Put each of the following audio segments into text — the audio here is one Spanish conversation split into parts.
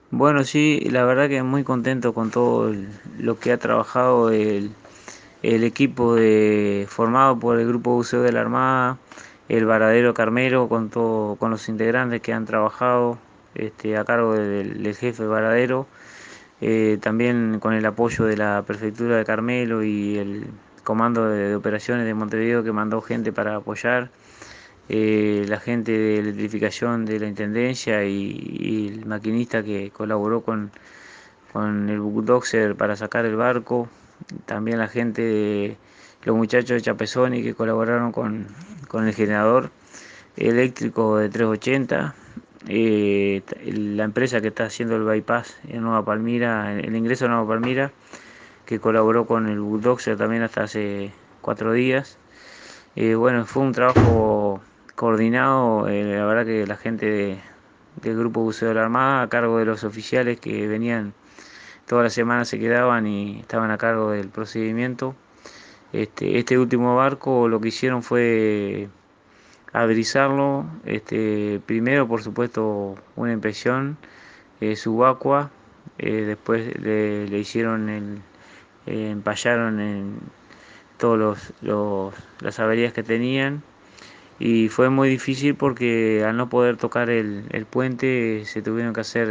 Bueno, sí, la verdad que muy contento con todo lo que ha trabajado el equipo formado por el Grupo Buceo de la Armada, el Varadero Carmelo, con todo, con los integrantes que han trabajado a cargo del jefe Varadero, también con el apoyo de la Prefectura de Carmelo y el Comando de Operaciones de Montevideo que mandó gente para apoyar, la gente de electrificación de la Intendencia y el maquinista que colaboró con el bulldozer para sacar el barco, también la gente de los muchachos de Chapezoni que colaboraron con el generador eléctrico de 380, la empresa que está haciendo el bypass en Nueva Palmira, el ingreso a Nueva Palmira, que colaboró con el bulldozer también hasta hace 4 días. Bueno, fue un trabajo coordinado, la verdad que la gente del Grupo Buceo de la Armada, a cargo de los oficiales que venían todas las semanas, se quedaban y estaban a cargo del procedimiento. Este último barco lo que hicieron fue adrizarlo, primero por supuesto una inspección subacua, después le hicieron empallaron en todos las averías que tenían, y fue muy difícil porque al no poder tocar el puente se tuvieron que hacer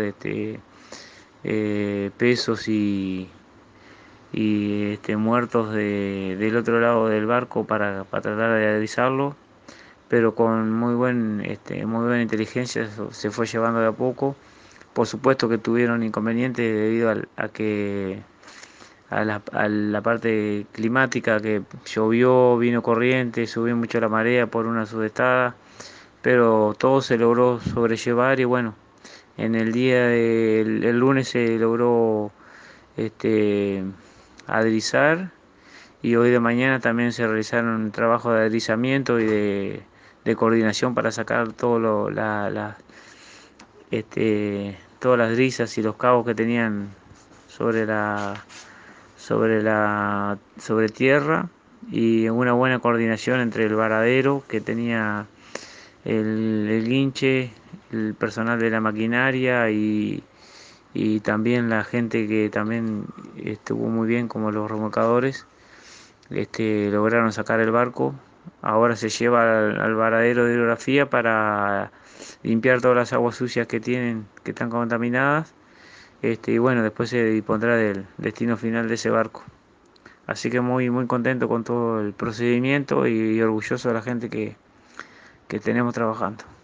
pesos y muertos del otro lado del barco para tratar de avisarlo, pero con muy buena inteligencia se fue llevando de a poco. Por supuesto que tuvieron inconvenientes debido a la parte climática, que llovió, vino corriente, subió mucho la marea por una sudestada, pero todo se logró sobrellevar y bueno, en el día del el lunes se logró este, adrizar, y hoy de mañana también se realizaron trabajos de adrizamiento y de coordinación para sacar todas las drizas y los cabos que tenían sobre sobre tierra, y una buena coordinación entre el varadero que tenía el guinche, el personal de la maquinaria y también la gente que también estuvo muy bien, como los remolcadores. Lograron sacar el barco. Ahora se lleva al varadero de hidrografía para limpiar todas las aguas sucias que tienen, que están contaminadas. Y bueno, después se dispondrá del destino final de ese barco. Así que muy, muy contento con todo el procedimiento y orgulloso de la gente que tenemos trabajando.